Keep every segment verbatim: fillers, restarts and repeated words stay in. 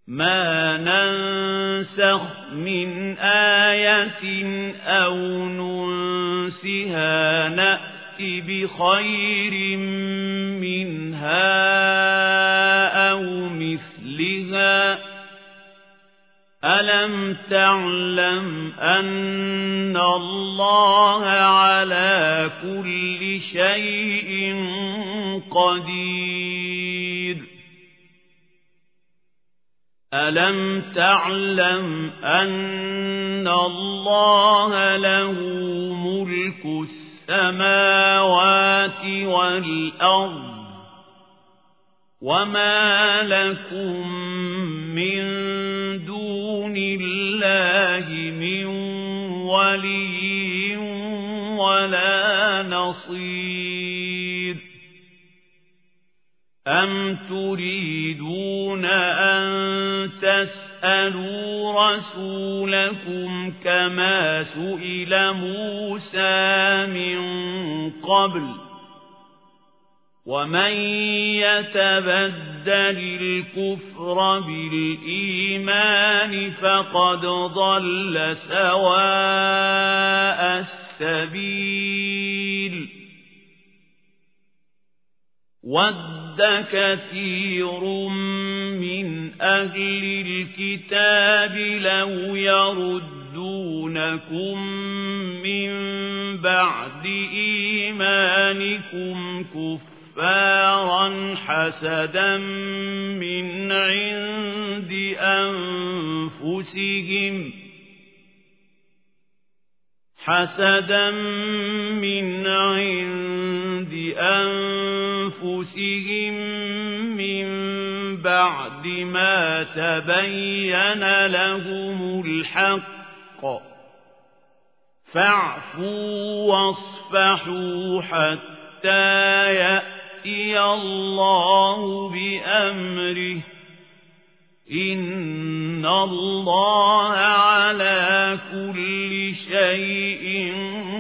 مَا نَنسَخْ مِنْ آيَةٍ أَوْ نُنسِهَا نَأْتِ بِخَيْرٍ مِنْهَا أَوْ مِثْلِهَا أَلَمْ تَعْلَمْ أَنَّ اللَّهَ عَلَى كُلِّ شَيْءٍ قَدِيرٌ أَلَمْ تَعْلَمْ أَنَّ اللَّهَ لَهُ مُلْكُ السَّمَاوَاتِ وَالْأَرْضِ وَمَا لَكُمْ مِنْ دُونِ اللَّهِ مِنْ وَلِيٍّ وَلَا نَصِيرٍ أَمْ تُرِيدُونَ أَنْ تَسْأَلُوا رَسُولَكُمْ كَمَا سُئِلَ مُوسَى مِنْ قَبْلُ وَمَنْ يَتَبَدَّلِ الْكُفْرَ بِالْإِيمَانِ فَقَدْ ضَلَّ سَوَاءَ السَّبِيلِ وَدَّ كَثِيرٌ مِنْ أَهْلِ الْكِتَابِ لَوْ يَرُدُّونَكُمْ مِنْ بَعْدِ إِيمَانِكُمْ كُفَّارًا حَسَدًا مِنْ عِنْدِ أَنفُسِهِمْ حَسَدًا مِنْ عِنْدِ أَنفُسِهِمْ مِنْ بَعْدِ مَا تَبَيَّنَ لَهُمُ الْحَقُّ فَاعْفُوا وَاصْفَحُوا حَتَّى يَأْتِيَ اللَّهُ بِأَمْرِهِ إِنَّ اللَّهَ عَلَى كُلِّ شَيْءٍ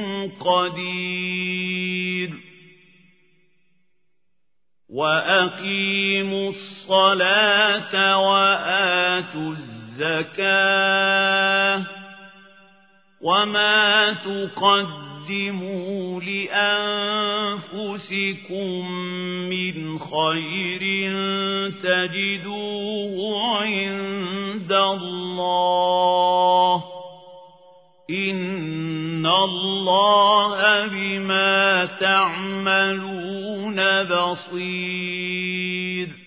قَدِيرٌ وَأَقِيمُوا الصَّلَاةَ وَآتُوا الزَّكَاةَ وَمَا تُقَدِّمُوا لِأَنفُسِكُم مِّنْ خَيْرٍ تَجِدُوهُ عِندَ اللَّهِ إِنَّ اللَّهَ بِمَا تَعْمَلُونَ بَصِيرٌ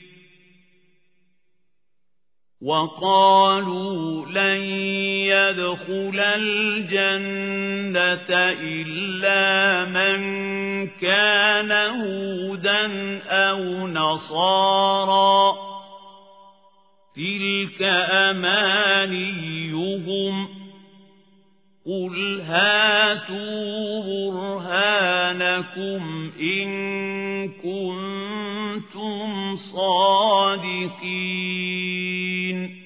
وَقَالُوا لَن يَدْخُلَ الْجَنَّةَ إِلَّا مَنْ كَانَ هُودًا أَوْ نَصَارَى تِلْكَ أَمَانِيُّهُمْ قُلْ هَاتُوا بُرْهَانَكُمْ إِن كُنتُمْ صَادِقِينَ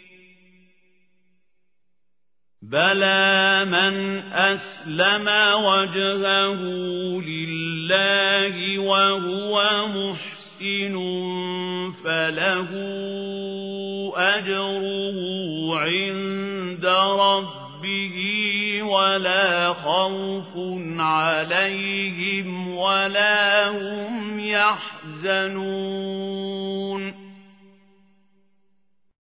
بَلَى مَنْ أَسْلَمَ وَجْهَهُ لِلَّهِ وَهُوَ مُحْسِنٌ فَلَهُ أَجْرُهُ عِندَ رَبِّهِ وَلَا خَوْفٌ عَلَيْهِمْ وَلَا هُمْ يَحْزَنُونَ